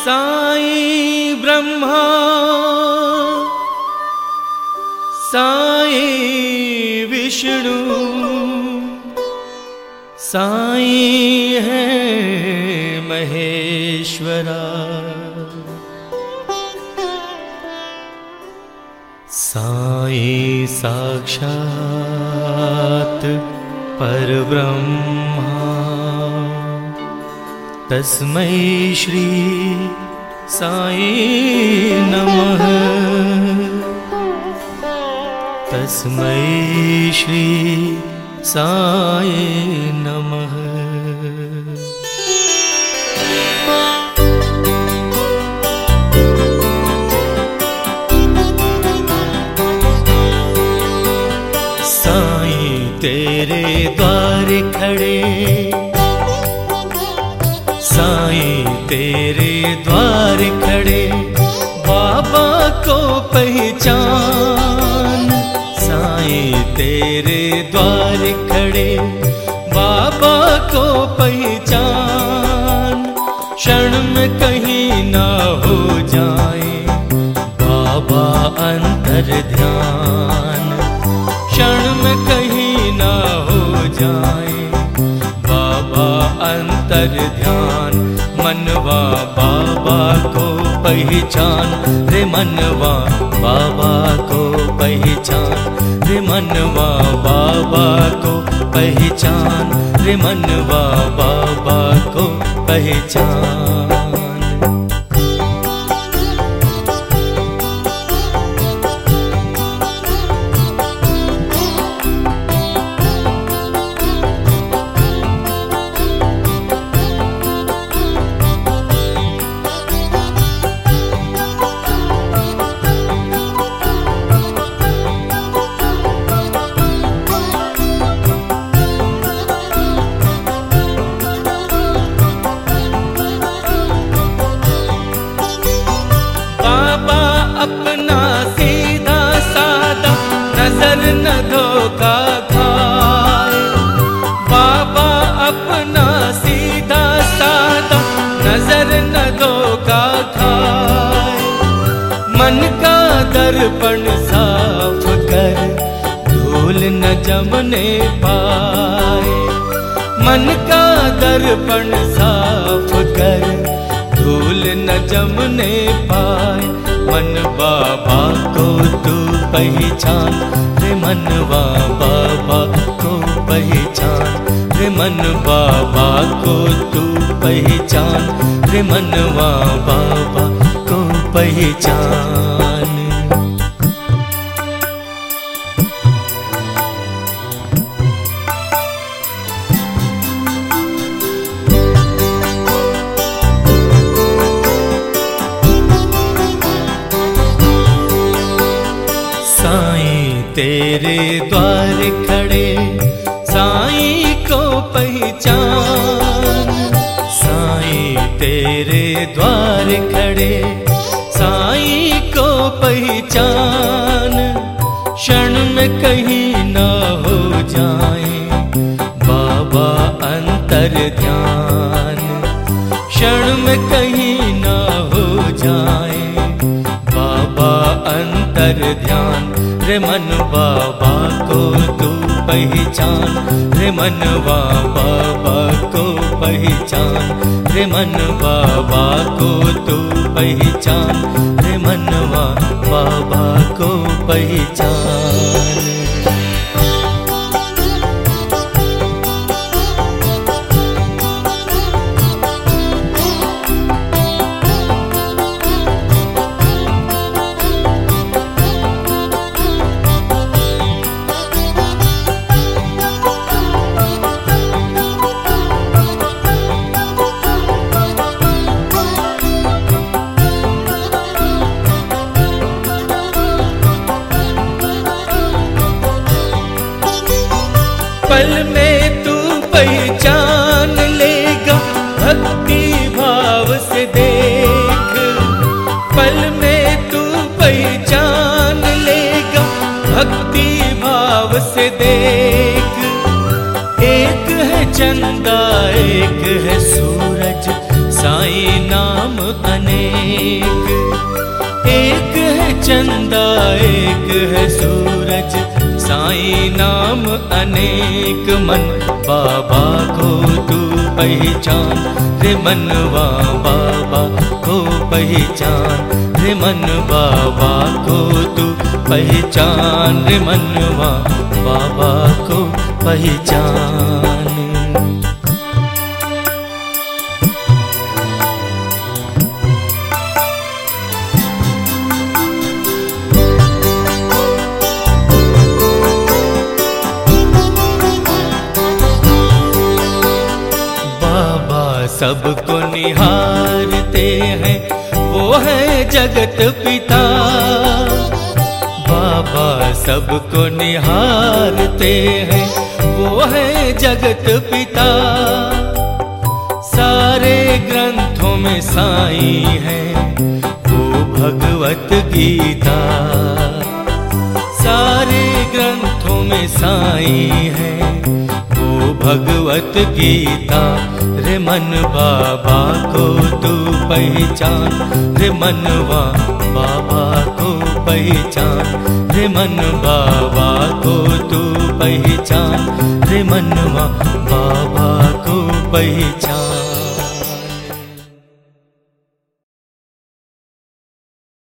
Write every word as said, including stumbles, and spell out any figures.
साई ब्रह्मा साई विष्णु साई है महेश्वरा, साई साक्षात परब्रह्मा, तस्मै श्री साई नमः, तस्मै श्री साई नमः। साई तेरे द्वार खड़े, साई तेरे द्वार खड़े, बाबा को पहचान। साई तेरे द्वार खड़े, बाबा को पहचान। क्षण में कहीं ना हो जाए बाबा अंतर ध्यान, क्षण में कहीं ना हो जाए बाबा अंतर ध्यान। मनवा बाबा को पहचान रे, मनवा बाबा को पहचान रे, मनवा बाबा को पहचान रे, मनवा बाबा को पहचान। अपना सीधा सादा नजर न धोखा खाए, बाबा अपना सीधा सादा नजर न धोखा खाए। मन का दर्पण साफ कर धूल न जमने पाए, मन का दर्पण साफ कर धूल न जमने पाए। मन बाबा को तू पहचान रे, मनवा बाबा को पहचान रे, मन बाबा को तू पहचान रे, मनवा बाबा को पहचान। तेरे द्वार खड़े, साई को पहचान। साई तेरे द्वार खड़े, साई को पहचान। क्षण में कहीं ना हो जाए बाबा अंतर ध्यान, क्षण में कहीं ना हो जाए बाबा अंतर ध्यान। रे मन बाबा को तू पहचान रे, मनवा बाबा को पहचान रे, मन बाबा को तू पहचान रे, मनवा बाबा को पहचान। साईं नाम अनेक मन बाबा को तू पहचान रे मनवा बाबा को पहचान रे मन बाबा को तू पहचान रे मनवा बाबा को पहचान। सबको निहारते हैं वो है जगत पिता। बाबा सबको निहारते हैं वो है जगत पिता। सारे ग्रंथों में साईं है वो भगवत गीता। सारे ग्रंथों में साईं है वो भगवत गीता। रे मन बाबा को तू पहचान रे मनवा बाबा को पहचान रे मन बाबा को तू पहचान रे मनवा बाबा को पहचान।